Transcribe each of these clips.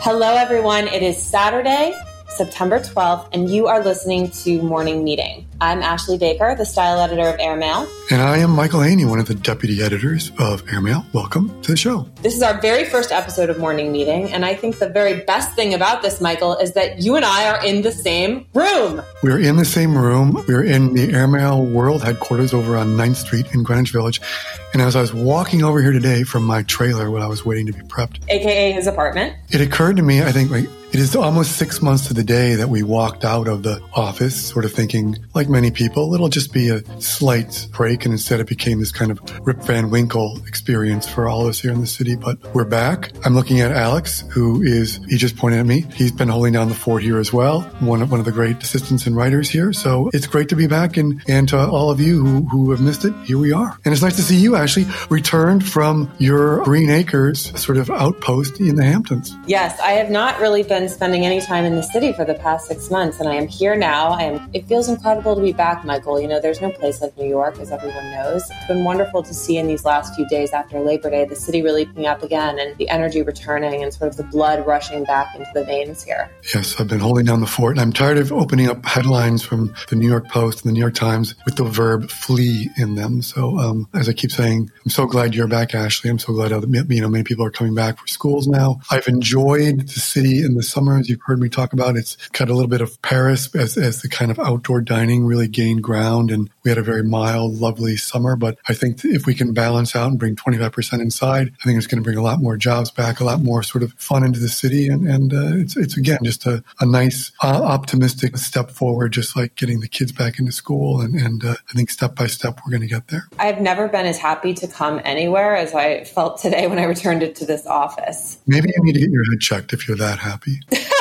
Hello, everyone. It is Saturday, September 12th, and you are listening to Morning Meeting. I'm Ashley Baker, the style editor of Airmail. And I am Michael Haney, one of the deputy editors of Airmail. Welcome to the show. This is our very first episode of Morning Meeting, and I think the very best thing about this, Michael, is that you and I are in the same room. We're in the same room. We're in the Airmail World headquarters over on 9th Street in Greenwich Village. And as I was walking over here today from my trailer when I was waiting to be prepped, AKA his apartment, it occurred to me, I think, it is almost 6 months to the day that we walked out of the office, sort of thinking, like many people, it'll just be a slight break. And instead it became this kind of Rip Van Winkle experience for all of us here in the city. But we're back. I'm looking at Alex, he just pointed at me. He's been holding down the fort here as well. One of the great assistants and writers here. So it's great to be back. And to all of you who have missed it, here we are. And it's nice to see you, Ashley, returned from your Green Acres sort of outpost in the Hamptons. Yes, I have not really been spending any time in the city for the past 6 months, and I am here now. It feels incredible to be back, Michael. You know, there's no place like New York, as everyone knows. It's been wonderful to see in these last few days after Labor Day, the city really picking up again and the energy returning and sort of the blood rushing back into the veins here. Yes, I've been holding down the fort, and I'm tired of opening up headlines from the New York Post and the New York Times with the verb flee in them. So as I keep saying, I'm so glad you're back, Ashley. I'm so glad that many people are coming back for schools now. I've enjoyed the city in the summer, as you've heard me talk about. It's got a little bit of Paris as the kind of outdoor dining really gained ground, and we had a very mild, lovely summer. But I think if we can balance out and bring 25% inside, I think it's going to bring a lot more jobs back, a lot more sort of fun into the city. And it's again, just a nice, optimistic step forward, just like getting the kids back into school. And I think step by step, we're going to get there. I've never been as happy to come anywhere as I felt today when I returned to this office. Maybe you need to get your head checked if you're that happy.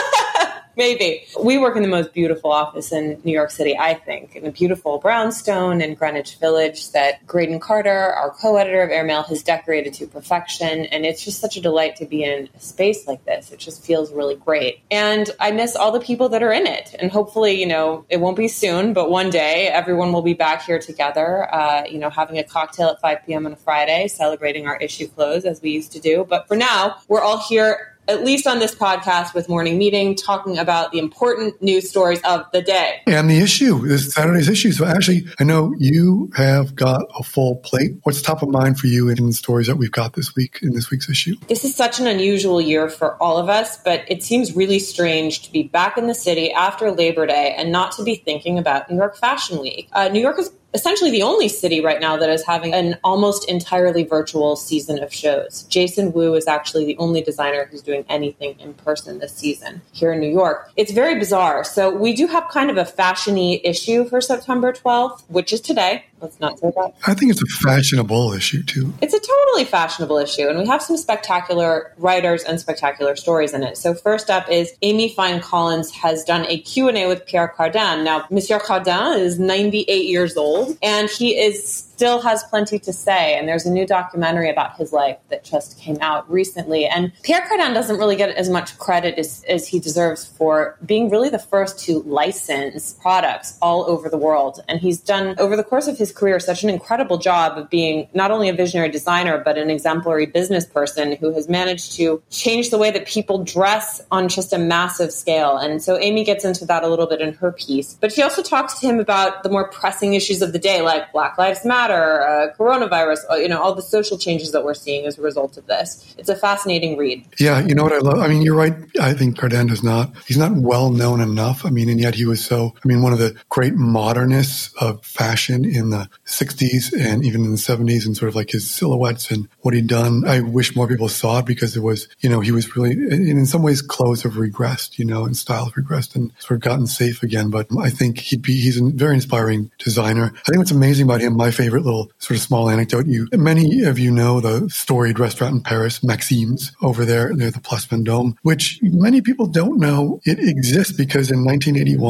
Maybe. We work in the most beautiful office in New York City, I think, in a beautiful brownstone in Greenwich Village that Graydon Carter, our co-editor of Airmail, has decorated to perfection. And it's just such a delight to be in a space like this. It just feels really great. And I miss all the people that are in it. And hopefully, it won't be soon, but one day everyone will be back here together, having a cocktail at 5 p.m. on a Friday, celebrating our issue close as we used to do. But for now, we're all here, at least on this podcast with Morning Meeting, talking about the important news stories of the day. And the issue, this Saturday's issue. So Ashley, I know you have got a full plate. What's top of mind for you in the stories that we've got this week in this week's issue? This is such an unusual year for all of us, but it seems really strange to be back in the city after Labor Day and not to be thinking about New York Fashion Week. New York is essentially the only city right now that is having an almost entirely virtual season of shows. Jason Wu is actually the only designer who's doing anything in person this season here in New York. It's very bizarre. So we do have kind of a fashion-y issue for September 12th, which is today. Let's not say that. I think it's a fashionable issue, too. It's a totally fashionable issue, and we have some spectacular writers and spectacular stories in it. So first up is Amy Fine Collins has done a Q&A with Pierre Cardin. Now, Monsieur Cardin is 98 years old, and he still has plenty to say. And there's a new documentary about his life that just came out recently. And Pierre Cardin doesn't really get as much credit as he deserves for being really the first to license products all over the world. And he's done, over the course of his career, such an incredible job of being not only a visionary designer, but an exemplary business person who has managed to change the way that people dress on just a massive scale. And so Amy gets into that a little bit in her piece. But she also talks to him about the more pressing issues of the day, like Black Lives Matter, coronavirus, all the social changes that we're seeing as a result of this. It's a fascinating read. Yeah, you know what I love? I mean, you're right. I think Cardin he's not well known enough. I mean, and yet he was one of the great modernists of fashion in the 60s and even in the 70s, and sort of like his silhouettes and what he'd done. I wish more people saw it because it was, he was really, in some ways, clothes have regressed, and style have regressed and sort of gotten safe again. But I think he's a very inspiring designer. I think what's amazing about him, my favorite little sort of small anecdote, many of you know the storied restaurant in Paris, Maxime's, over there near the Place Vendôme, which many people don't know it exists because in 1981,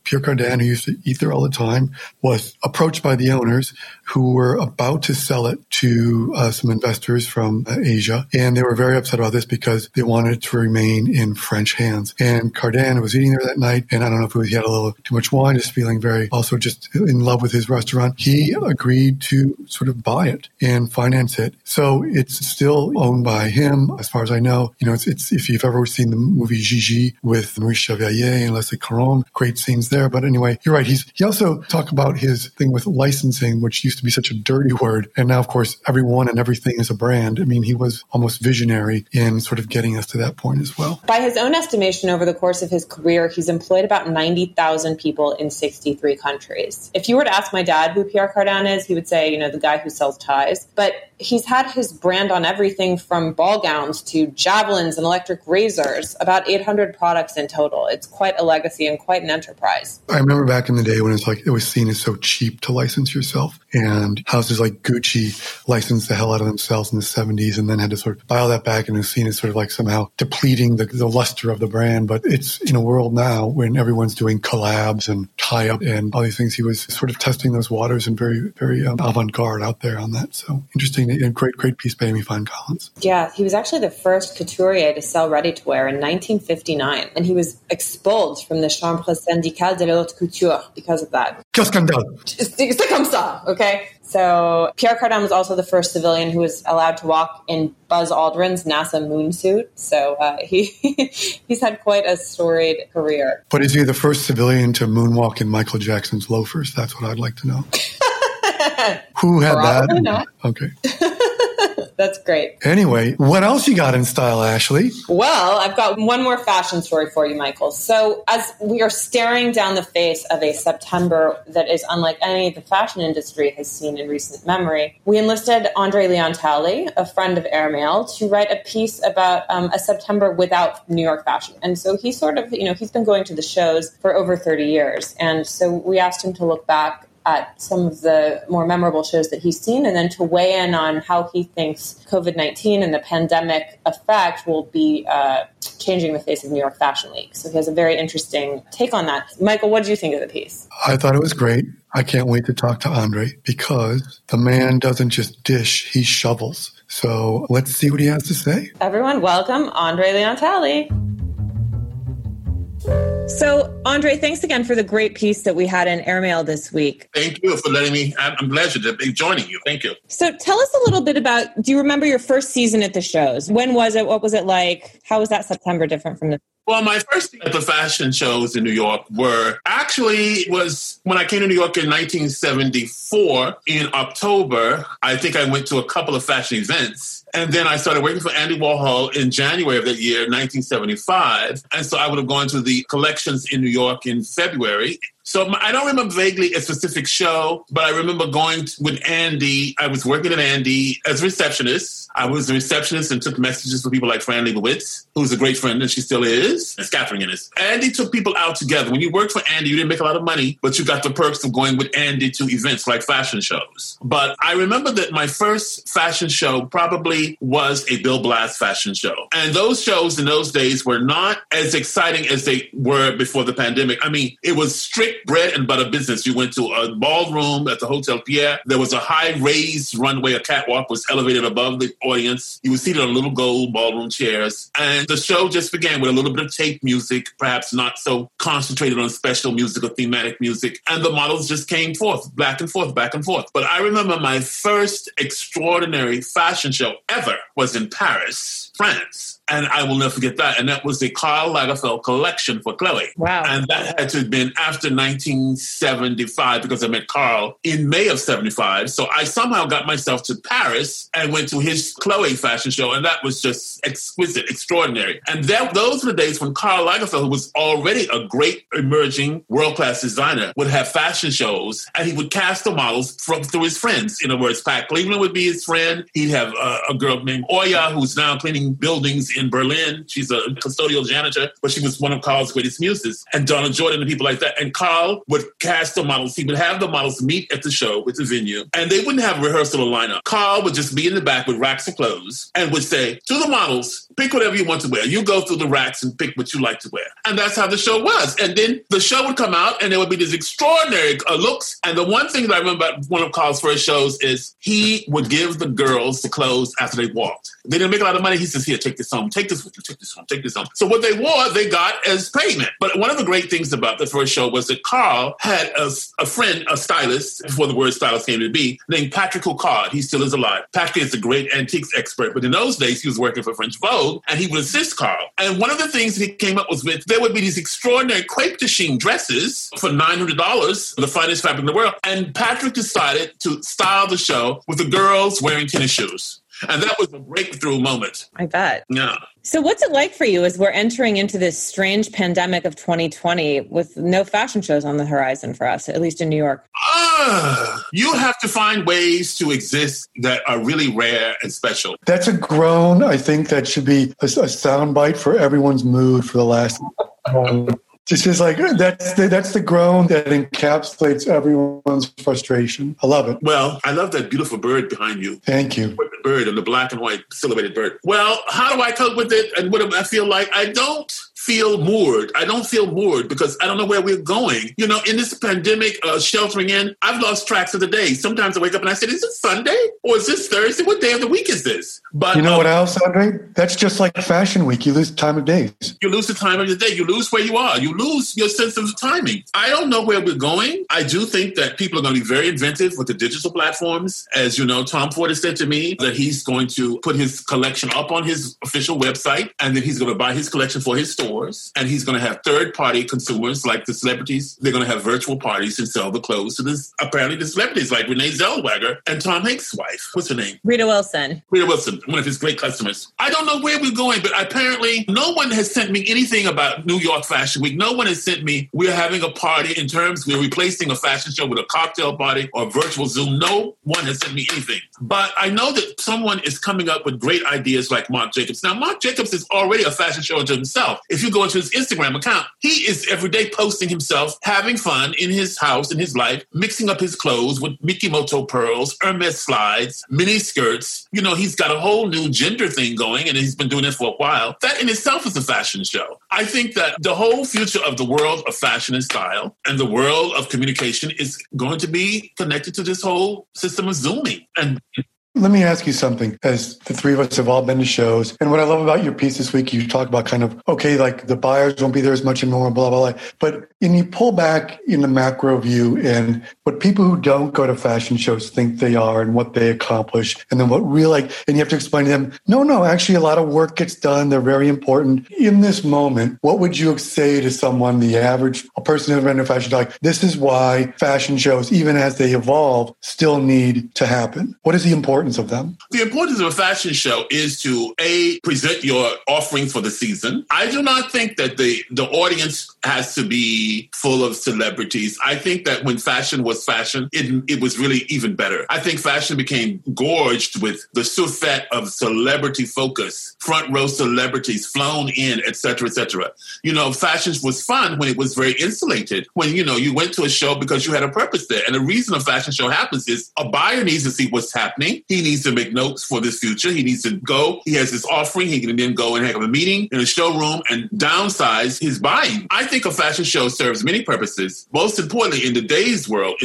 Pierre Cardin, who used to eat there all the time, was approached by the owners who were about to sell it to some investors from Asia. And they were very upset about this because they wanted it to remain in French hands. And Cardin was eating there that night, and I don't know if he had a little too much wine, just feeling very also just in love with his restaurant. He agreed to sort of buy it and finance it. So it's still owned by him, as far as I know. You know, it's if you've ever seen the movie Gigi with Maurice Chevalier and Leslie Caron, great scenes there. But anyway, you're right. He also talked about his thing with licensing, which used to be such a dirty word. And now, of course, everyone and everything is a brand. I mean, he was almost visionary in sort of getting us to that point as well. By his own estimation, over the course of his career, he's employed about 90,000 people in 63 countries. If you were to ask my dad who Pierre Cardin is, he would say, you know, the guy who sells ties. But he's had his brand on everything from ball gowns to javelins and electric razors, about 800 products in total. It's quite a legacy and quite an enterprise. I remember back in the day when it's like it was seen as so cheap to license yourself, and houses like Gucci licensed the hell out of themselves in the 70s and then had to sort of dial that back, and it was seen as sort of like somehow depleting the luster of the brand. But it's in a world now when everyone's doing collabs and tie-up and all these things. He was sort of testing those waters and very, very avant-garde out there on that. So interesting and great piece by Amy Fine Collins. Yeah, he was actually the first couturier to sell ready-to-wear in 1959, and he was expelled from the Chambre syndicale de la haute couture because of that. Quel scandale! C'est comme ça, okay? So Pierre Cardin was also the first civilian who was allowed to walk in Buzz Aldrin's NASA moon suit. So he's had quite a storied career. But is he the first civilian to moonwalk in Michael Jackson's loafers? That's what I'd like to know. Who had Probably that? Not. Okay. That's great. Anyway, what else you got in style, Ashley? Well, I've got one more fashion story for you, Michael. So as we are staring down the face of a September that is unlike any the fashion industry has seen in recent memory, we enlisted Andre Leontali, a friend of Airmail, to write a piece about a September without New York fashion. And so he sort of, he's been going to the shows for over 30 years. And so we asked him to look back at some of the more memorable shows that he's seen, and then to weigh in on how he thinks COVID-19 and the pandemic effect will be changing the face of New York Fashion Week. So he has a very interesting take on that. Michael, what did you think of the piece? I thought it was great. I can't wait to talk to Andre because the man doesn't just dish, he shovels. So let's see what he has to say. Everyone, welcome Andre Leontali. So, Andre, thanks again for the great piece that we had in Airmail this week. Thank you for letting me. I'm glad to be joining you. Thank you. So tell us a little bit about, do you remember your first season at the shows? When was it? What was it like? How was that September different from the... Well, my first at the fashion shows in New York was when I came to New York in 1974 in October. I think I went to a couple of fashion events. And then I started working for Andy Warhol in January of that year, 1975. And so I would have gone to the collections in New York in February. So I don't remember vaguely a specific show, but I remember going with Andy. I was working at Andy as a receptionist. I was a receptionist and took messages for people like Fran Lebowitz, who's a great friend, and she still is, as Catherine is. Andy took people out together. When you worked for Andy, you didn't make a lot of money, but you got the perks of going with Andy to events like fashion shows. But I remember that my first fashion show probably was a Bill Blass fashion show. And those shows in those days were not as exciting as they were before the pandemic. I mean, it was strict bread and butter business. You went to a ballroom at the Hotel Pierre. There was a high raised runway. A catwalk was elevated above the audience. You were seated on little gold ballroom chairs. And the show just began with a little bit of tape music, perhaps not so concentrated on special music or thematic music. And the models just came forth, back and forth, back and forth. But I remember my first extraordinary fashion show ever was in Paris, France. And I will never forget that. And that was the Karl Lagerfeld collection for Chloe. Wow. And that had to have been after 1975 because I met Karl in May of 75. So I somehow got myself to Paris and went to his Chloe fashion show. And that was just exquisite, extraordinary. And those were the days when Karl Lagerfeld, who was already a great emerging world-class designer, would have fashion shows. And he would cast the models through his friends. In other words, Pat Cleveland would be his friend. He'd have a girl named Oya, who's now cleaning buildings in Berlin. She's a custodial janitor, but she was one of Karl's greatest muses. And Donna Jordan and people like that. And Karl would cast the models. He would have the models meet at the show with the venue. And they wouldn't have rehearsal or lineup. Karl would just be in the back with racks of clothes and would say to the models, Pick whatever you want to wear. You go through the racks and pick what you like to wear. And that's how the show was. And then the show would come out and there would be these extraordinary looks. And the one thing that I remember about one of Carl's first shows is he would give the girls the clothes after they walked. They didn't make a lot of money. He says, here, take this home. Take this with you. Take this home. Take this home. So what they wore, they got as payment. But one of the great things about the first show was that Carl had a friend, a stylist, before the word stylist came to be, named Patrick Houcard. He still is alive. Patrick is a great antiques expert. But in those days, he was working for French Vogue, and he would assist Carl. And one of the things that he came up with, there would be these extraordinary crepe de chine dresses for $900, the finest fabric in the world. And Patrick decided to style the show with the girls wearing tennis shoes. And that was a breakthrough moment. I bet. Yeah. So what's it like for you as we're entering into this strange pandemic of 2020 with no fashion shows on the horizon for us, at least in New York? You have to find ways to exist that are really rare and special. That's a groan. I think that should be a soundbite for everyone's mood for the last It's just like, that's the groan that encapsulates everyone's frustration. I love it. Well, I love that beautiful bird behind you. Thank you. The bird and the black and white silhouetted bird. Well, how do I cope with it? And what do I feel like? I don't feel moored. I don't feel moored because I don't know where we're going. You know, in this pandemic, sheltering in, I've lost tracks of the day. Sometimes I wake up and I say, is it Sunday or is this Thursday? What day of the week is this? But you know what else, Andre? That's just like Fashion Week. You lose time of days. You lose the time of the day. You lose where you are. You lose your sense of timing. I don't know where we're going. I do think that people are going to be very inventive with the digital platforms. As you know, Tom Ford has said to me that he's going to put his collection up on his official website, and then he's going to buy his collection for his store. And he's going to have third-party consumers like the celebrities. They're going to have virtual parties and sell the clothes to apparently the celebrities like Renee Zellweger and Tom Hanks' wife. What's her name? Rita Wilson. Rita Wilson, one of his great customers. I don't know where we're going, but apparently no one has sent me anything about New York Fashion Week. No one has sent me, we're having a party in terms, we're replacing a fashion show with a cocktail party or virtual Zoom. No one has sent me anything. But I know that someone is coming up with great ideas like Marc Jacobs. Now, Marc Jacobs is already a fashion show unto himself. If you go into his Instagram account, he is every day posting himself, having fun in his house, in his life, mixing up his clothes with Mikimoto pearls, Hermes slides, mini skirts. You know, he's got a whole new gender thing going, and he's been doing it for a while. That in itself is a fashion show. I think that the whole future of the world of fashion and style and the world of communication is going to be connected to this whole system of Zooming. And let me ask you something, as the three of us have all been to shows. And what I love about your piece this week, you talk about kind of, okay, like the buyers won't be there as much anymore, blah, blah, blah. But when you pull back in the macro view and what people who don't go to fashion shows think they are and what they accomplish, and then what really, and you have to explain to them, no, actually a lot of work gets done. They're very important. In this moment, what would you say to someone, the average person who's been to a fashion show, like, this is why fashion shows, even as they evolve, still need to happen? What is the importance of them? The importance of a fashion show is to, A, present your offerings for the season. I do not think that the audience has to be full of celebrities. I think that when fashion was fashion, it was really even better. I think fashion became gorged with the soufette of celebrity focus, front row celebrities flown in, et cetera, et cetera. You know, fashion was fun when it was very insulated, when, you know, you went to a show because you had a purpose there. And the reason a fashion show happens is a buyer needs to see what's happening. He needs to make notes for this future. He needs to go. He has his offering. He can then go and have a meeting in a showroom and downsize his buying. I think a fashion show serves many purposes. Most importantly, in today's world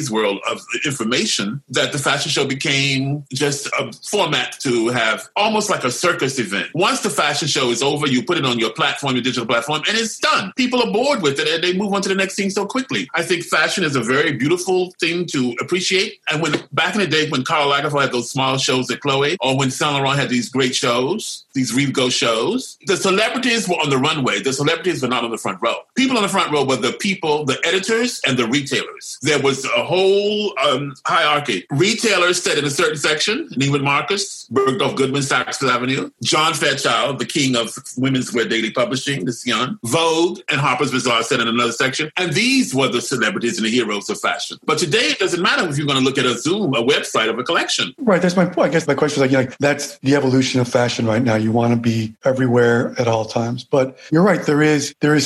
of information, that the fashion show became just a format to have almost like a circus event. Once the fashion show is over, you put it on your platform, your digital platform, and it's done. People are bored with it and they move on to the next thing so quickly. I think fashion is a very beautiful thing to appreciate. And when back in the day when Karl Lagerfeld had those small shows at Chloe, or when Saint Laurent had these great shows, these Rive Gauche shows, the celebrities were on the runway. The celebrities were not on the front row. People on the front row were the people, the editors and the retailers. There was a whole hierarchy. Retailers sat in a certain section, Neiman Marcus, Bergdorf Goodman, Saks Fifth Avenue, John Fairchild, the king of women's wear daily publishing, the Sion, Vogue and Harper's Bazaar sat in another section. And these were the celebrities and the heroes of fashion. But today it doesn't matter if you're going to look at a Zoom, a website of a collection. Right, that's my point. I guess my question is like, that's the evolution of fashion right now. You want to be everywhere at all times. But you're right, there is still that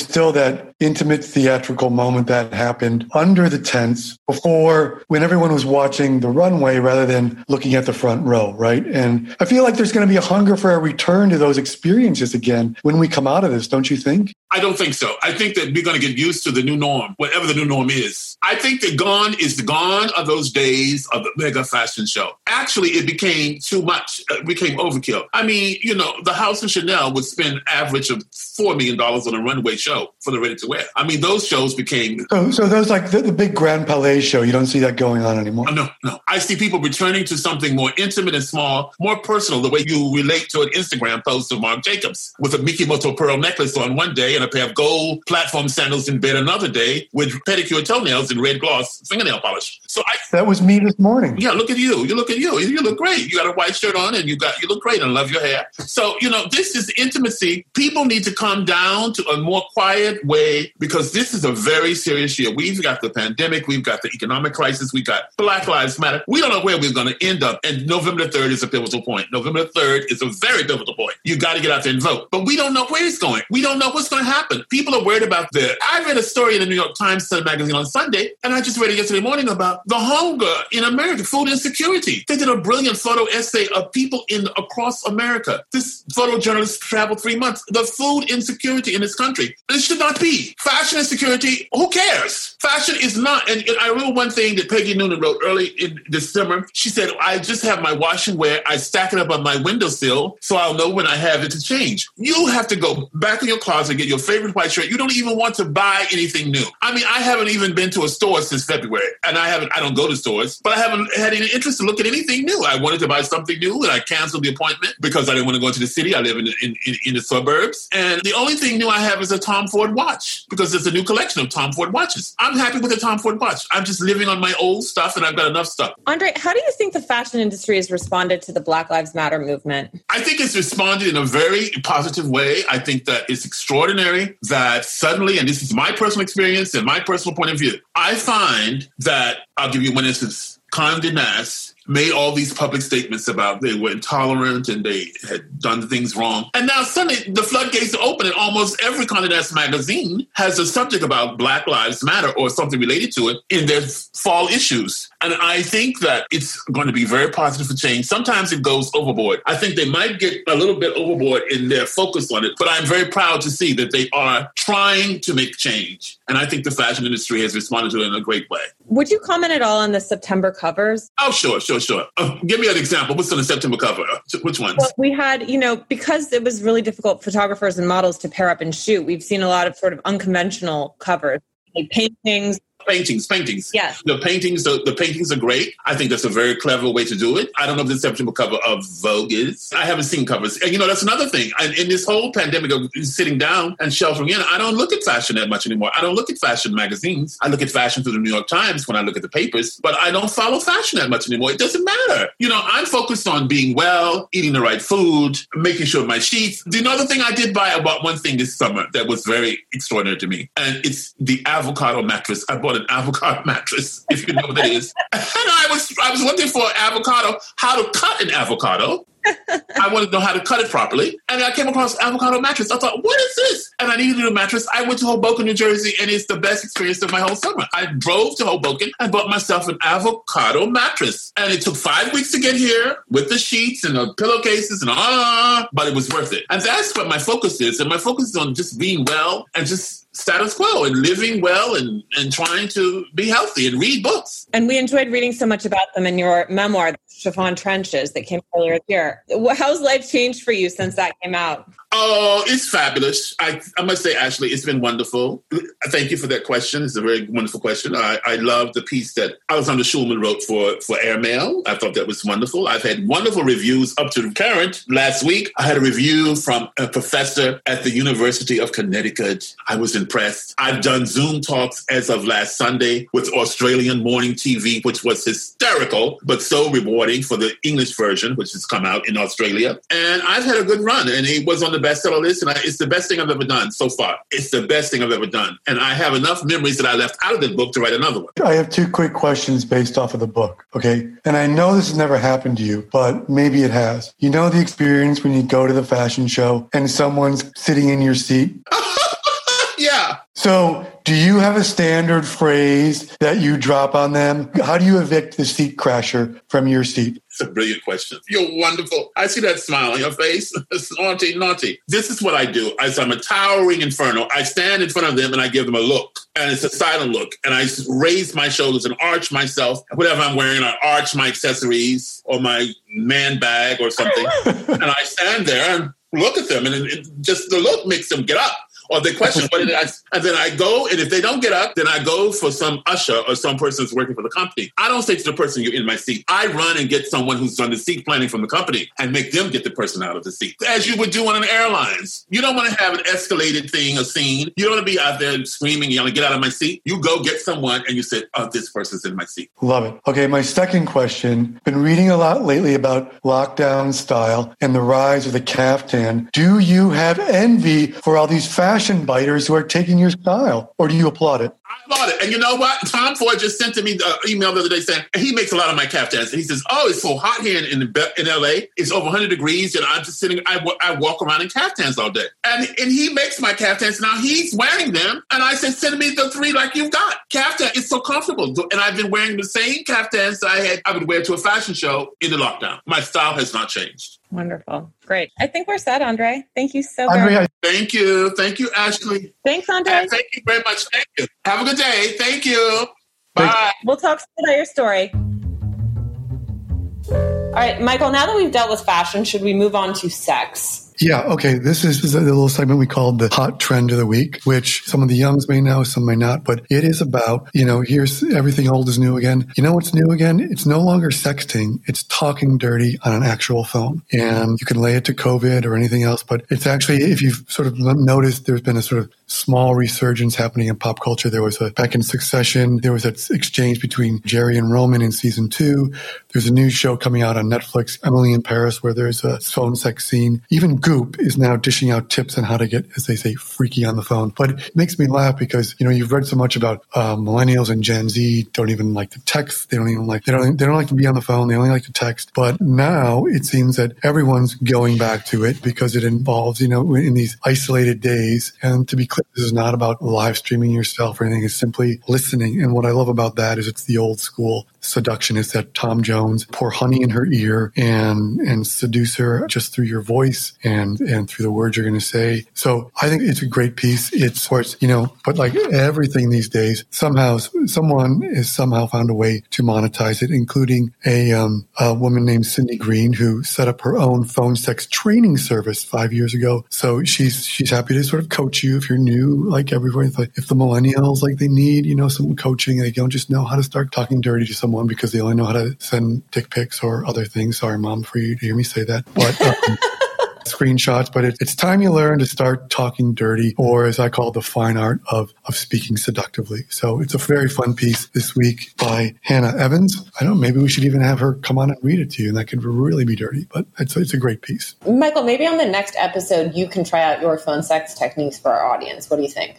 that intimate theatrical moment that happened under the tents before, when everyone was watching the runway rather than looking at the front row, right? And I feel like there's going to be a hunger for a return to those experiences again when we come out of this, don't you think? I don't think so. I think that we're going to get used to the new norm, whatever the new norm is. I think that gone are those days of the mega fashion show. Actually, it became too much. It became overkill. I mean, the House of Chanel would spend average of $4 million on a runway show for the ready-to-wear. I mean, those shows became... So those like the big Grand Palais show, you don't see that going on anymore? No. I see people returning to something more intimate and small, more personal, the way you relate to an Instagram post of Marc Jacobs with a Mikimoto pearl necklace on one day and a pair of gold platform sandals in bed another day with pedicure toenails and red gloss fingernail polish. That was me this morning. Yeah, look at you. You look great. You got a white shirt on and you look great and love your hair. So, this is intimacy. People need to come down to a more quiet way because this is a very serious year. We've got the pandemic. We've got the economic crisis. We've got Black Lives Matter. We don't know where we're going to end up. And November 3rd is a pivotal point. November 3rd is a very pivotal point. You got to get out there and vote. But we don't know where it's going. We don't know what's going to happen. People are worried about I read a story in the New York Times magazine on Sunday, and I just read it yesterday morning about the hunger in America, food insecurity. They did a brilliant photo essay of people across America. This photojournalist traveled 3 months. The food insecurity in this country. It should not be. Fashion insecurity, who cares? Fashion is not. And I remember one thing that Peggy Noonan wrote early in December. She said, I just have my wash and wear. I stack it up on my windowsill so I'll know when I have it to change. You have to go back in your closet, get your favorite white shirt. You don't even want to buy anything new. I mean, I haven't even been to a store since February, and I don't go to stores, but I haven't had any interest to look at anything new. I wanted to buy something new, and I canceled the appointment because I didn't want to go into the city. I live in the suburbs, and the only thing new I have is a Tom Ford watch because there's a new collection of Tom Ford watches. I'm happy with the Tom Ford watch. I'm just living on my old stuff, and I've got enough stuff. Andre, how do you think the fashion industry has responded to the Black Lives Matter movement? I think it's responded in a very positive way. I think that it's extraordinary that suddenly, and this is my personal experience and my personal point of view, I find that, I'll give you one instance, Condé Nast made all these public statements about they were intolerant and they had done things wrong. And now suddenly the floodgates are open and almost every Condé Nast magazine has a subject about Black Lives Matter or something related to it in their fall issues. And I think that it's going to be very positive for change. Sometimes it goes overboard. I think they might get a little bit overboard in their focus on it, but I'm very proud to see that they are trying to make change. And I think the fashion industry has responded to it in a great way. Would you comment at all on the September covers? Oh, sure. Give me an example. What's on the September cover? Which ones? Well, we had, because it was really difficult for photographers and models to pair up and shoot, we've seen a lot of sort of unconventional covers, like paintings. Paintings. Yes. The paintings are great. I think that's a very clever way to do it. I don't know if the September cover of Vogue is. I haven't seen covers. And, that's another thing. In this whole pandemic of sitting down and sheltering in, I don't look at fashion that much anymore. I don't look at fashion magazines. I look at fashion through the New York Times when I look at the papers, but I don't follow fashion that much anymore. It doesn't matter. I'm focused on being well, eating the right food, making sure my sheets. The other thing I did buy about one thing this summer that was very extraordinary to me, and it's the avocado mattress. I bought an avocado mattress, if you know what that is. And I was looking for avocado, how to cut an avocado. I wanted to know how to cut it properly. And I came across avocado mattress. I thought, what is this? And I needed a mattress. I went to Hoboken, New Jersey, and it's the best experience of my whole summer. I drove to Hoboken and bought myself an avocado mattress. And it took 5 weeks to get here with the sheets and the pillowcases but it was worth it. And that's what my focus is. And my focus is on just being well and just status quo and living well and trying to be healthy and read books. And we enjoyed reading so much about them in your memoir, Chiffon Trenches, that came earlier this year. How's life changed for you since that came out? Oh, it's fabulous. I must say, Ashley, it's been wonderful. Thank you for that question. It's a very wonderful question. I love the piece that Alexander Schulman wrote for Airmail. I thought that was wonderful. I've had wonderful reviews up to the current. Last week, I had a review from a professor at the University of Connecticut. I was impressed. I've done Zoom talks as of last Sunday with Australian Morning TV, which was hysterical, but so rewarding for the English version, which has come out in Australia. And I've had a good run, and it was on the bestseller list, and it's the best thing I've ever done so far. It's the best thing I've ever done. And I have enough memories that I left out of the book to write another one. I have 2 quick questions based off of the book, okay? And I know this has never happened to you, but maybe it has. You know the experience when you go to the fashion show and someone's sitting in your seat? Yeah. So do you have a standard phrase that you drop on them? How do you evict the seat crasher from your seat? It's a brilliant question. You're wonderful. I see that smile on your face. It's naughty. This is what I do. As I'm a towering inferno, I stand in front of them and I give them a look. And it's a silent look. And I raise my shoulders and arch myself. Whatever I'm wearing, I arch my accessories or my man bag or something. And I stand there and look at them. And just the look makes them get up. Or they question, what did I? And then I go, and if they don't get up, then I go for some usher or some person who's working for the company. I don't say to the person, you're in my seat. I run and get someone who's on the seat planning from the company and make them get the person out of the seat. As you would do on an airlines. You don't want to have an escalated thing, a scene. You don't want to be out there screaming, yelling, get out of my seat. You go get someone and you say, oh, this person's in my seat. Love it. Okay, my second question. Been reading a lot lately about lockdown style and the rise of the caftan. Do you have envy for all these fashion biters who are taking your style, or do you applaud it? I applaud it. And you know what? Tom Ford just sent to me the email the other day saying, and he makes a lot of my caftans. And he says, oh, it's so hot here in LA. It's over 100 degrees. And I'm just sitting, I walk around in caftans all day. And he makes my caftans. Now he's wearing them. And I said, send me the 3 like you've got. Caftan, it's so comfortable. And I've been wearing the same caftans I would wear to a fashion show in the lockdown. My style has not changed. Wonderful. Great. I think we're set, Andre. Thank you so Andre, much. Thank you. Thank you, Ashley. Thanks, Andre. Thank you very much. Thank you. Have a good day. Thank you. Bye. We'll talk soon about your story. All right, Michael, now that we've dealt with fashion, should we move on to sex? Yeah, okay. This is a little segment we called the hot trend of the week, which some of the youngs may know, some may not, but it is about, here's everything old is new again. You know what's new again? It's no longer sexting. It's talking dirty on an actual phone. And you can lay it to COVID or anything else, but it's actually, if you've sort of noticed, there's been a sort of small resurgence happening in pop culture. There was back in Succession, there was that exchange between Jerry and Roman in season 2. There's a new show coming out on Netflix, Emily in Paris, where there's a phone sex scene. Even Goop is now dishing out tips on how to get, as they say, freaky on the phone. But it makes me laugh because, you've read so much about millennials and Gen Z don't even like to text. They don't like to be on the phone. They only like to text. But now it seems that everyone's going back to it because it involves, in these isolated days. And to be clear, this is not about live streaming yourself or anything. It's simply listening. And what I love about that is it's the old school seduction. It's that Tom Jones, pour honey in her ear and seduce her just through your voice and through the words you're going to say. So I think it's a great piece. It's, of course, but like everything these days, someone has somehow found a way to monetize it, including a woman named Cindy Green who set up her own phone sex training service 5 years ago. So she's happy to sort of coach you if you're new, like everybody. If the millennials, like they need, some coaching, they don't just know how to start talking dirty to someone because they only know how to send dick pics or other things. Sorry, Mom, for you to hear me say that. But screenshots, but it's time you learn to start talking dirty, or as I call it, the fine art of speaking seductively. So it's a very fun piece this week by Hannah Evans. I don't know, maybe we should even have her come on and read it to you, and that could really be dirty, but it's a great piece. Michael, maybe on the next episode, you can try out your phone sex techniques for our audience. What do you think?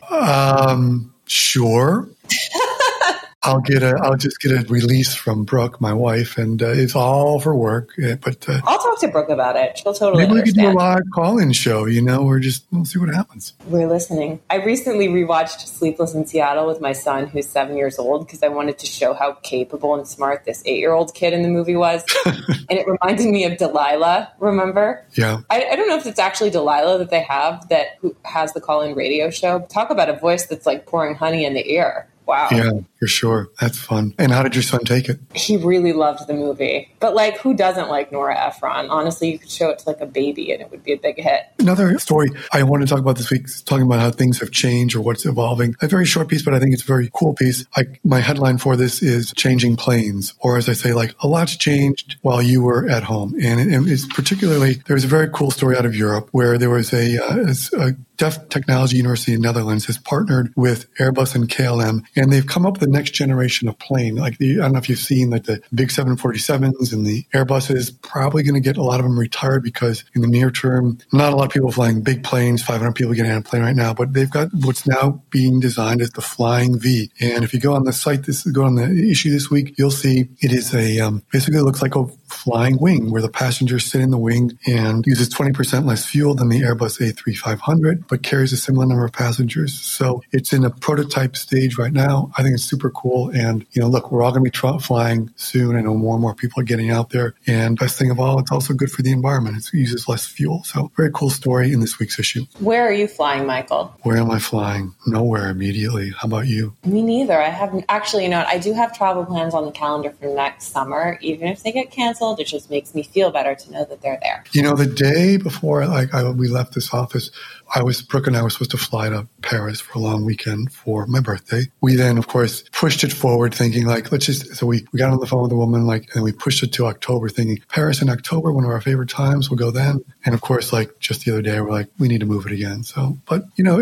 Sure. I'll just get a release from Brooke, my wife, and it's all for work. But I'll talk to Brooke about it. She'll totally maybe understand. We could do a live call-in show. We'll see what happens. We're listening. I recently rewatched Sleepless in Seattle with my son, who's 7 years old, because I wanted to show how capable and smart this 8-year-old kid in the movie was, and it reminded me of Delilah. Remember? Yeah. I don't know if it's actually Delilah that they have who has the call-in radio show. Talk about a voice that's like pouring honey in the ear. Wow. Yeah, for sure. That's fun. And how did your son take it? He really loved the movie. But who doesn't like Nora Ephron? Honestly, you could show it to a baby and it would be a big hit. Another story I want to talk about this week is talking about how things have changed or what's evolving. A very short piece, but I think it's a very cool piece. My headline for this is Changing Planes, or as I say, a lot's changed while you were at home. And it's particularly, there's a very cool story out of Europe where there was a Delft Technology University in Netherlands has partnered with Airbus and KLM, and they've come up with the next generation of plane. I don't know if you've seen the big 747s and the Airbuses, probably going to get a lot of them retired because in the near term, not a lot of people flying big planes, 500 people getting on a plane right now, but they've got what's now being designed as the Flying V. And if you go on the site, go on the issue this week, you'll see it is basically looks like a flying wing, where the passengers sit in the wing and uses 20% less fuel than the Airbus A350, but carries a similar number of passengers. So it's in a prototype stage right now. I think it's super cool. And, look, we're all going to be flying soon. I know more and more people are getting out there. And best thing of all, it's also good for the environment. It uses less fuel. So very cool story in this week's issue. Where are you flying, Michael? Where am I flying? Nowhere immediately. How about you? Me neither. I haven't actually, I do have travel plans on the calendar for next summer. Even if they get canceled, it just makes me feel better to know that they're there. The day before we left this office, Brooke and I were supposed to fly to Paris for a long weekend for my birthday. We then, of course, pushed it forward thinking so we got on the phone with the woman, and we pushed it to October thinking Paris in October, one of our favorite times, we'll go then. And of course, just the other day, we're like, we need to move it again. So, but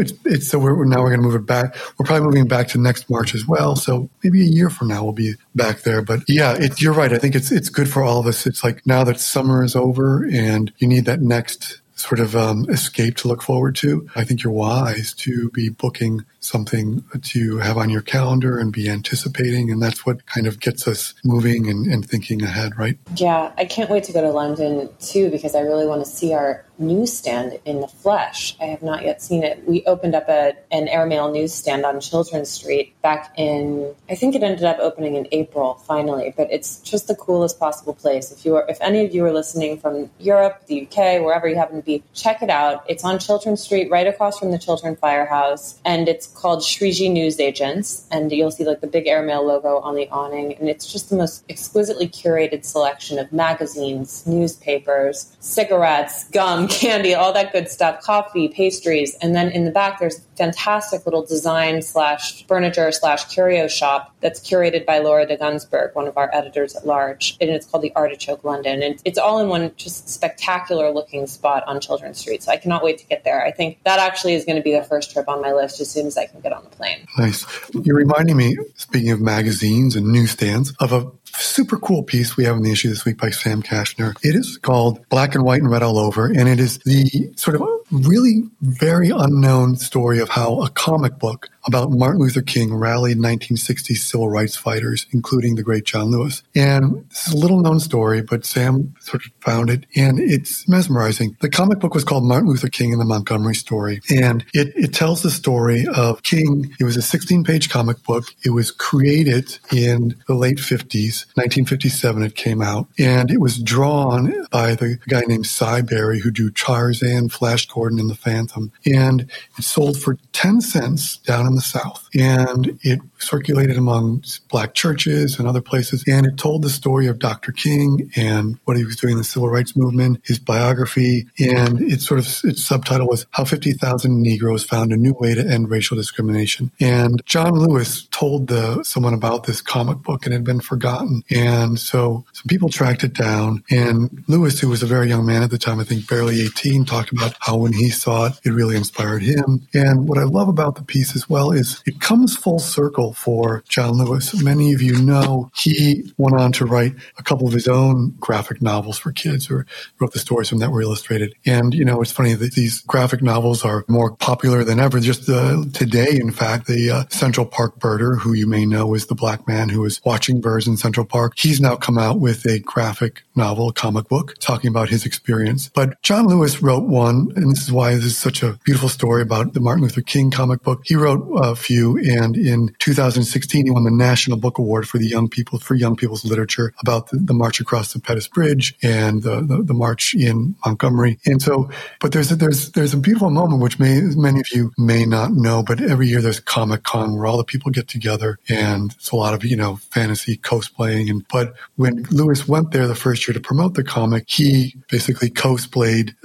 so we're going to move it back. We're probably moving back to next March as well. So maybe a year from now, we'll be back there. But yeah, you're right. I think it's good for all of us. It's like now that summer is over and you need that next sort of escape to look forward to. I think you're wise to be booking something to have on your calendar and be anticipating. And that's what kind of gets us moving and thinking ahead, right? Yeah, I can't wait to go to London too, because I really want to see our newsstand in the flesh. I have not yet seen it. We opened up an airmail newsstand on Children's Street back in, I think it ended up opening in April finally, but it's just the coolest possible place. If any of you are listening from Europe, the UK, wherever you happen to be, check it out. It's on Children's Street, right across from the Chiltern Firehouse, and it's called Shriji News Agents, and you'll see the big airmail logo on the awning, and it's just the most exquisitely curated selection of magazines, newspapers, cigarettes, gum, candy, all that good stuff, coffee, pastries, and then in the back there's a fantastic little design / furniture / curio shop that's curated by Laura de Gunsberg, one of our editors at large, and it's called the Artichoke London, and it's all in one just spectacular looking spot on Children's Street, so I cannot wait to get there. I think that actually is going to be the first trip on my list as soon as I can get on the plane. Nice. You're reminding me, speaking of magazines and newsstands, of a super cool piece we have in the issue this week by Sam Kashner. It is called Black and White and Red All Over, and it is the sort of really very unknown story of how a comic book about Martin Luther King rallied 1960s civil rights fighters, including the great John Lewis. And this is a little known story, but Sam sort of found it, and it's mesmerizing. The comic book was called Martin Luther King and the Montgomery Story, and it tells the story of King. It was a 16-page comic book. It was created in the late 50s. 1957 it came out, and it was drawn by the guy named Cy Berry, who drew Tarzan, Flash Gordon, and the Phantom. And it sold for 10 cents down in the South. And it circulated among black churches and other places. And it told the story of Dr. King and what he was doing in the civil rights movement, his biography. And its subtitle was How 50,000 Negroes Found a New Way to End Racial Discrimination. And John Lewis told someone about this comic book, and it had been forgotten. And so some people tracked it down. And Lewis, who was a very young man at the time, I think barely 18, talked about how when he saw it, it really inspired him. And what I love about the piece as well is it comes full circle for John Lewis. Many of you know he went on to write a couple of his own graphic novels for kids, or wrote the stories from that were illustrated. And, it's funny that these graphic novels are more popular than ever. Just today, in fact, the Central Park birder, who you may know is the black man who was watching birds in Central Park, he's now come out with a graphic novel, a comic book, talking about his experience. But John Lewis wrote one, and this is why this is such a beautiful story about the Martin Luther King comic book. He wrote a few, and in 2016, he won the National Book Award for young people's literature about the march across the Pettus Bridge and the march in Montgomery. And so, but there's a beautiful moment which many of you may not know, but every year there's Comic-Con where all the people get together, and it's a lot of fantasy cosplaying. But when Lewis went there the first year to promote the comic, he basically cosplayed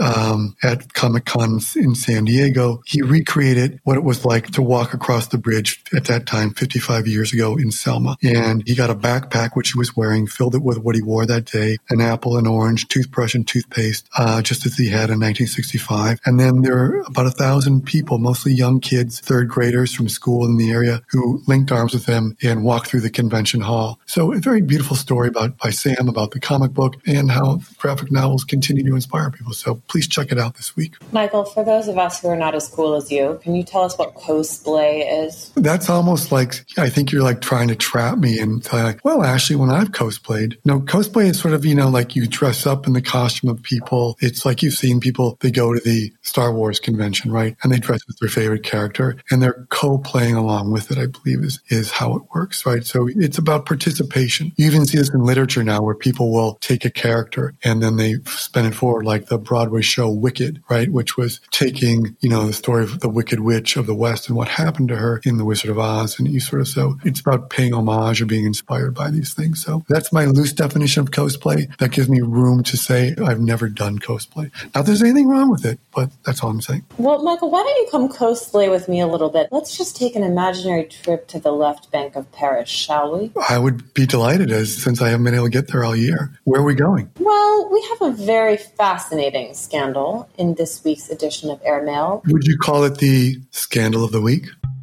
at Comic-Con in San Diego. He recreated what it was like to walk across the bridge at that time, 55 years ago in Selma. And he got a backpack, which he was wearing, filled it with what he wore that day, an apple, an orange, toothbrush, and toothpaste, just as he had in 1965. And then there are about 1,000 people, mostly young kids, third graders from school in the area, who linked arms with him and walked through the convention hall. So a very beautiful story by Sam about the comic book and how graphic novels continue to inspire people. So please check it out this week. Michael, for those of us who are not as cool as you, can you tell us what cosplay is? That's almost like, I think you're like trying to trap me and say, like, well, Ashley, when I've cosplayed. No, cosplay is sort of, like you dress up in the costume of people. It's like you've seen people, they go to the Star Wars convention, right? And they dress as their favorite character and they're co-playing along with it, I believe is how it works, right? So it's about participation. You even see this in literature now where people will take a character and then they spin it forward, like the Broadway show Wicked, right? Which was taking, the story of the Wicked Witch of the West and what happened to her in The Wizard of Oz. And so it's about paying homage or being inspired by these things. So that's my loose definition of cosplay. That gives me room to say I've never done cosplay. Not that there's anything wrong with it, but that's all I'm saying. Well, Michael, why don't you come cosplay with me a little bit? Let's just take an imaginary trip to the left bank of Paris, shall we? I would be delighted since I haven't been able to get there all year. Where are we going? Well, we have a very fascinating scandal in this week's edition of Airmail. Would you call it the scandal of the week?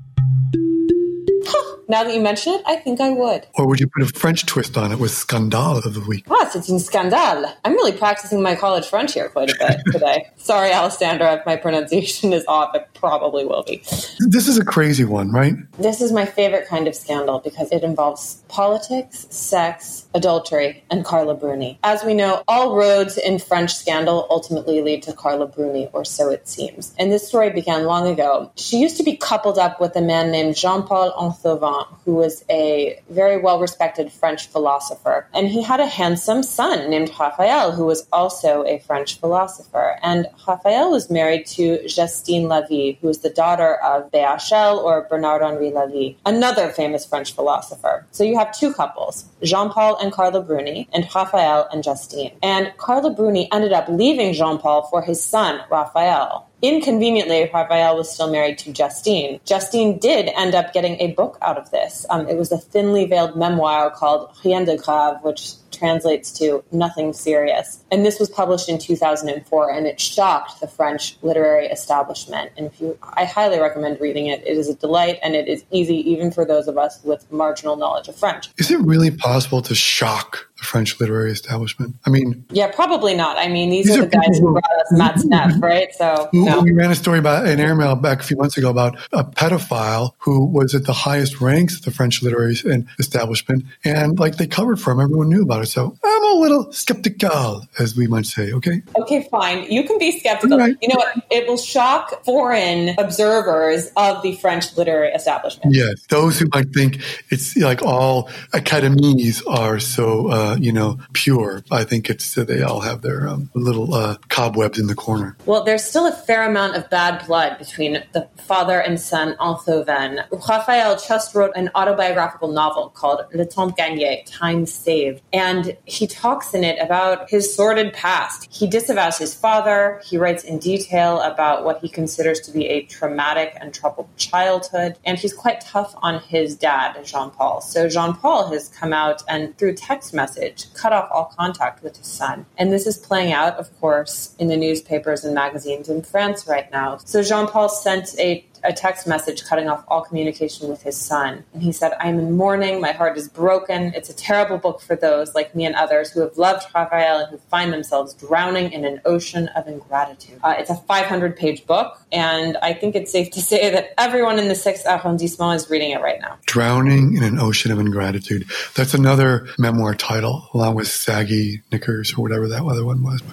Now that you mention it, I think I would. Or would you put a French twist on it with scandale of the week? C'est un scandale. I'm really practicing my college French here quite a bit today. Sorry, Alessandra, if my pronunciation is off. It probably will be. This is a crazy one, right? This is my favorite kind of scandal because it involves politics, sex, adultery, and Carla Bruni. As we know, all roads in French scandal ultimately lead to Carla Bruni, or so it seems. And this story began long ago. She used to be coupled up with a man named Jean-Paul Enthoven, who was a very well-respected French philosopher. And he had a handsome son named Raphael, who was also a French philosopher. And Raphael was married to Justine Lavie, who was the daughter of BHL, or Bernard-Henri Lavie, another famous French philosopher. So you have two couples, Jean-Paul and Carla Bruni, and Raphael and Justine. And Carla Bruni ended up leaving Jean-Paul for his son, Raphael. Inconveniently, Raphael was still married to Justine. Justine did end up getting a book out of this. It was a thinly veiled memoir called Rien de grave, which translates to Nothing Serious. And this was published in 2004, and it shocked the French literary establishment. And I highly recommend reading it. It is a delight, and it is easy even for those of us with marginal knowledge of French. Is it really possible to shock the French literary establishment? I mean... Yeah, probably not. I mean, these are the guys who brought us Matt Neff, right? So, no. We ran a story in Airmail back a few months ago about a pedophile who was at the highest ranks of the French literary establishment, and they covered for him. Everyone knew about it. So I'm a little skeptical, as we might say, okay? Okay, fine. You can be skeptical. Right. You know what? It will shock foreign observers of the French literary establishment. Yes, those who might think it's like all academies are so, pure. I think they all have their little cobwebs in the corner. Well, there's still a fair amount of bad blood between the father and son Enthoven. Raphael just wrote an autobiographical novel called Le Temps Gagné, Time Saved. And he talks in it about his sordid past. He disavows his father. He writes in detail about what he considers to be a traumatic and troubled childhood. And he's quite tough on his dad, Jean-Paul. So Jean-Paul has come out and, through text message, cut off all contact with his son. And this is playing out, of course, in the newspapers and magazines in France right now. So Jean-Paul sent a text message cutting off all communication with his son. And he said, "I am in mourning. My heart is broken. It's a terrible book for those, like me and others, who have loved Raphael and who find themselves drowning in an ocean of ingratitude." It's a 500-page book, and I think it's safe to say that everyone in the 6th arrondissement is reading it right now. Drowning in an Ocean of Ingratitude. That's another memoir title, along with Saggy Knickers, or whatever that other one was.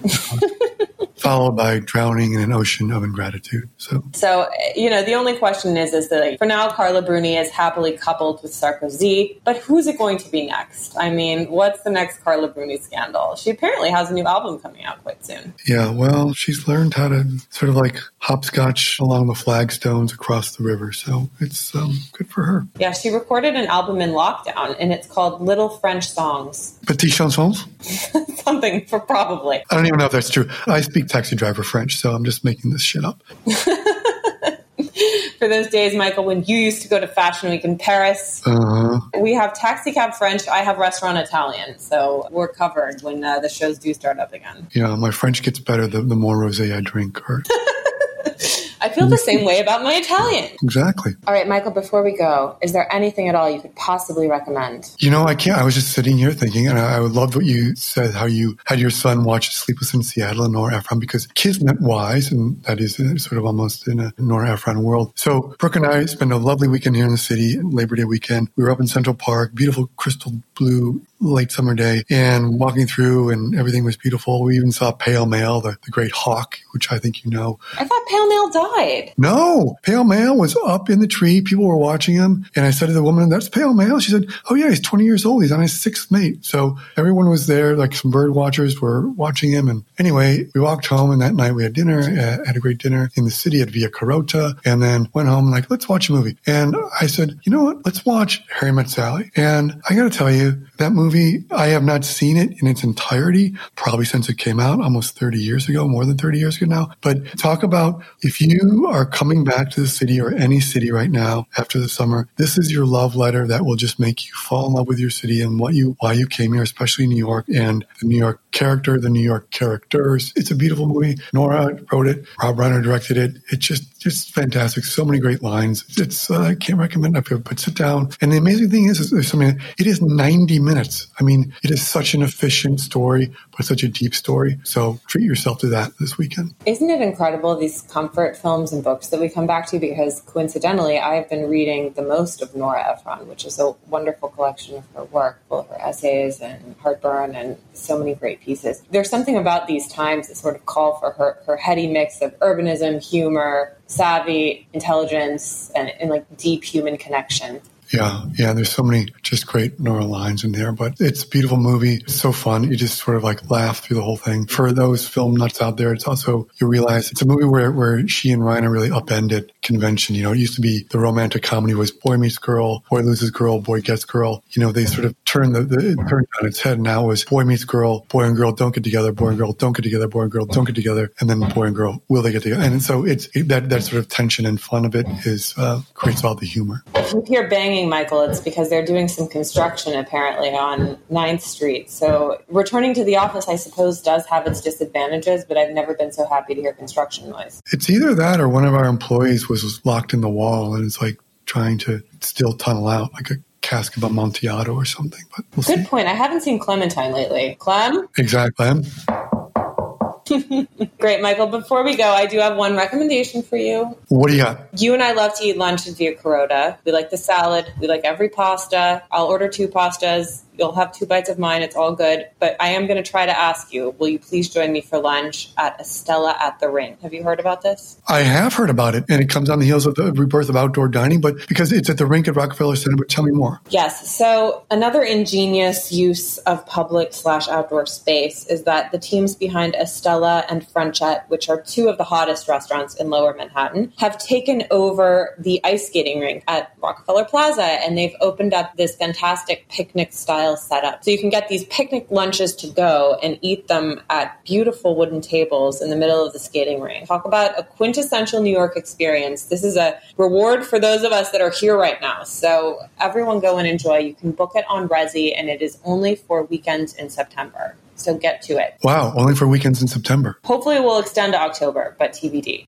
Followed by Drowning in an Ocean of Ingratitude. So the only question is that for now, Carla Bruni is happily coupled with Sarkozy, but who's it going to be next? I mean, what's the next Carla Bruni scandal? She apparently has a new album coming out quite soon. Yeah, well, she's learned how to sort of hopscotch along the flagstones across the river, so it's good for her. Yeah, she recorded an album in lockdown, and it's called Little French Songs. Petit chansons? Something for probably. I don't even know if that's true. I speak taxi driver French, so I'm just making this shit up. For those days, Michael, when you used to go to Fashion Week in Paris, we have taxi cab French, I have restaurant Italian, so we're covered when the shows do start up again. Yeah, my French gets better the more rosé I drink. I feel the same way about my Italian. Exactly. All right, Michael, before we go, is there anything at all you could possibly recommend? I can't. I was just sitting here thinking, and I loved what you said, how you had your son watch Sleepless in Seattle and Nora Ephron, because Kismet-wise, and that is sort of almost in a Nora Ephron world. So Brooke and I spent a lovely weekend here in the city, Labor Day weekend. We were up in Central Park, beautiful crystal blue late summer day, and walking through, and everything was beautiful. We even saw Pale Male, the great hawk, which I think you know. I thought Pale Male died. No, Pale Male was up in the tree. People were watching him. And I said to the woman, "That's Pale Male." She said, "Oh yeah, he's 20 years old. He's on his 6th mate." So everyone was there, like some bird watchers were watching him. And anyway, we walked home, and that night we had dinner, had a great dinner in the city at Via Carota, and then went home and like, let's watch a movie. And I said, you know what? Let's watch Harry Met Sally. And I got to tell you, that movie, I have not seen it in its entirety, probably since it came out almost 30 years ago, more than 30 years ago now. But talk about, if you are coming back to the city or any city right now after the summer, this is your love letter that will just make you fall in love with your city and why you came here, especially New York, and the New York character, the New York characters. It's a beautiful movie. Nora wrote it. Rob Reiner directed it. It's just fantastic. So many great lines. It's I can't recommend it, but sit down. And the amazing thing is there's something. It is 90 minutes. I mean, it is such an efficient story, but such a deep story. So treat yourself to that this weekend. Isn't it incredible, these comfort films and books that we come back to? Because coincidentally, I have been reading the most of Nora Ephron, which is a wonderful collection of her work, full of her essays and Heartburn and so many great pieces. There's something about these times that sort of call for her heady mix of urbanism, humor, savvy, intelligence, and like deep human connection. Yeah, there's so many just great Nora lines in there, but it's a beautiful movie. It's so fun. You just sort of like laugh through the whole thing. For those film nuts out there, it's also, you realize it's a movie where she and Reiner really upended convention. It used to be the romantic comedy was boy meets girl, boy loses girl, boy gets girl. They sort of turned it turned on its head. Now is boy meets girl, boy and girl don't get together, boy and girl don't get together, boy and girl don't get together, and then boy and girl, will they get together? And so that sort of tension and fun of it is creates all the humor. If you hear banging, Michael, it's because they're doing some construction apparently on 9th Street. So returning to the office, I suppose, does have its disadvantages, but I've never been so happy to hear construction noise. It's either that or one of our employees was locked in the wall and it's like trying to still tunnel out like a cask of Amontillado or something. But we'll see. Good point. I haven't seen Clementine lately. Clem? Exactly, Clem. Great, Michael. Before we go, I do have one recommendation for you. What do you got? You and I love to eat lunch at Via Carota. We like the salad. We like every pasta. I'll order 2 pastas. You'll have 2 bites of mine. It's all good. But I am going to try to ask you, will you please join me for lunch at Estella at the Ring? Have you heard about this? I have heard about it, and it comes on the heels of the rebirth of outdoor dining, but because it's at the Rink at Rockefeller Center. But tell me more. Yes. So another ingenious use of public/outdoor space is that the teams behind Estella and Frenchette, which are 2 of the hottest restaurants in Lower Manhattan, have taken over the ice skating rink at Rockefeller Plaza, and they've opened up this fantastic picnic-style setup. So you can get these picnic lunches to go and eat them at beautiful wooden tables in the middle of the skating rink. Talk about a quintessential New York experience. This is a reward for those of us that are here right now. So everyone go and enjoy. You can book it on Resy, and it is only for weekends in September. So get to it. Wow, only for weekends in September. Hopefully it will extend to October, but TBD.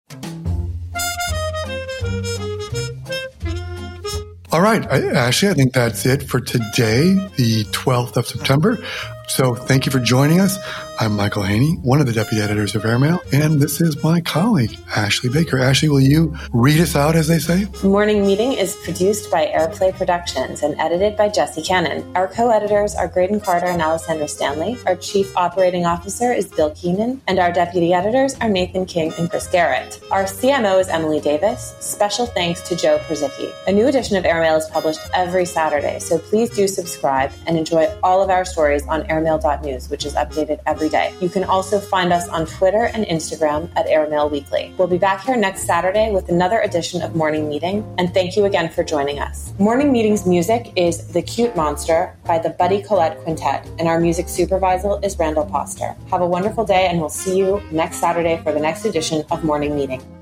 All right, Ashley, I think that's it for today, the 12th of September. So thank you for joining us. I'm Michael Haney, one of the deputy editors of Airmail, and this is my colleague, Ashley Baker. Ashley, will you read us out, as they say? Morning Meeting is produced by Airplay Productions and edited by Jesse Cannon. Our co-editors are Graydon Carter and Alessandra Stanley. Our chief operating officer is Bill Keenan, and our deputy editors are Nathan King and Chris Garrett. Our CMO is Emily Davis. Special thanks to Joe Przicki. A new edition of Airmail is published every Saturday, so please do subscribe and enjoy all of our stories on airmail.news, which is updated every day. You can also find us on Twitter and Instagram at Airmail Weekly. We'll be back here next Saturday with another edition of Morning Meeting, and thank you again for joining us. Morning Meeting's music is The Cute Monster by the Buddy Collette Quintet, and our music supervisor is Randall Poster. Have a wonderful day, and we'll see you next Saturday for the next edition of Morning Meeting.